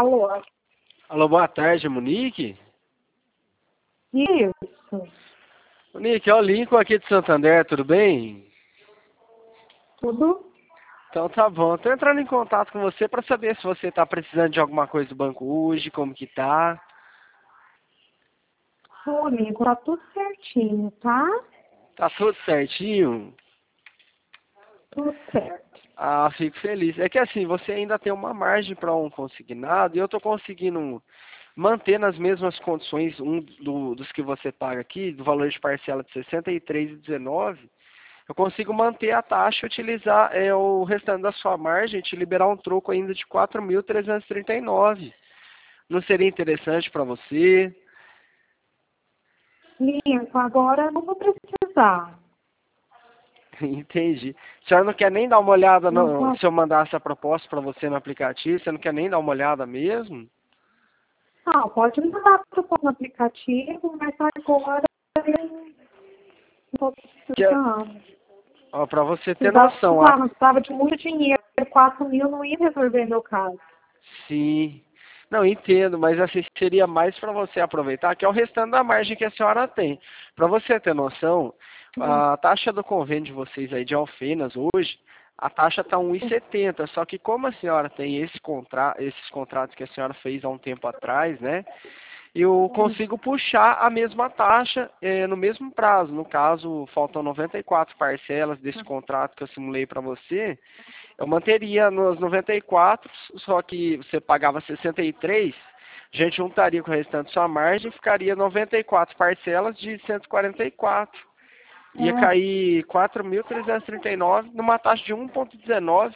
Alô? Alô, boa tarde, Monique? Isso. Monique, é o Lincoln aqui de Santander, tudo bem? Tudo? Então tá bom, tô entrando em contato com você para saber se você tá precisando de alguma coisa do banco hoje, como que tá. Ô, amigo, tá tudo certinho, tá? Tá tudo certinho? Tudo certo. Ah, fico feliz. É que assim, você ainda tem uma margem para um consignado e eu tô conseguindo manter nas mesmas condições dos que você paga aqui, do valor de parcela de 63,19. Eu consigo manter a taxa e utilizar o restante da sua margem, te liberar um troco ainda de 4.339. Não seria interessante para você? Lindo, agora não vou precisar. Entendi. A senhora não quer nem dar uma olhada Não vou... se eu mandasse a proposta para você no aplicativo? Você não quer nem dar uma olhada mesmo? Não, pode me mandar para o aplicativo, mas agora eu não estou precisando. Para você ter Precisava, noção, precisava de muito dinheiro. 4.000 não ia resolver meu caso. sim. Não, entendo, mas assim seria mais para você aproveitar, que é o restante da margem que a senhora tem. Para você ter noção, a taxa do convênio de vocês aí de Alfenas hoje, a taxa está 1,70, só que como a senhora tem esses contratos que a senhora fez há um tempo atrás, né? Eu consigo puxar a mesma taxa no mesmo prazo. No caso, faltam 94 parcelas desse contrato que eu simulei para você. Eu manteria nos 94, só que você pagava 63, a gente juntaria com o restante da sua margem e ficaria 94 parcelas de 144. Ia cair 4.339 numa taxa de 1,19.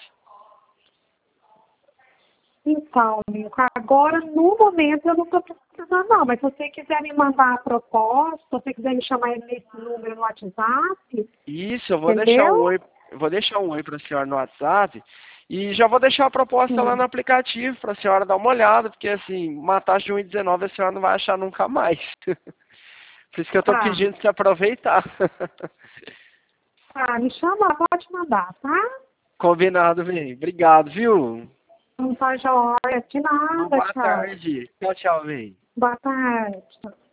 Então, amigo, agora, no momento, eu não estou precisando, não. Mas se você quiser me mandar a proposta, se você quiser me chamar nesse número no WhatsApp, Isso, eu vou deixar um entendeu? oi, eu vou deixar um oi para a senhora no WhatsApp e já vou deixar a proposta lá no Sim. aplicativo para a senhora dar uma olhada, porque assim, uma taxa de 1,19 a senhora não vai achar nunca mais. Por isso que eu estou Tá. pedindo para você aproveitar. Tá, me chama, pode mandar, tá? Combinado, bem. Obrigado, viu? Não tá joia. De Uma nada, boa tchau. tarde. Tchau, tchau, bem. Boa tarde.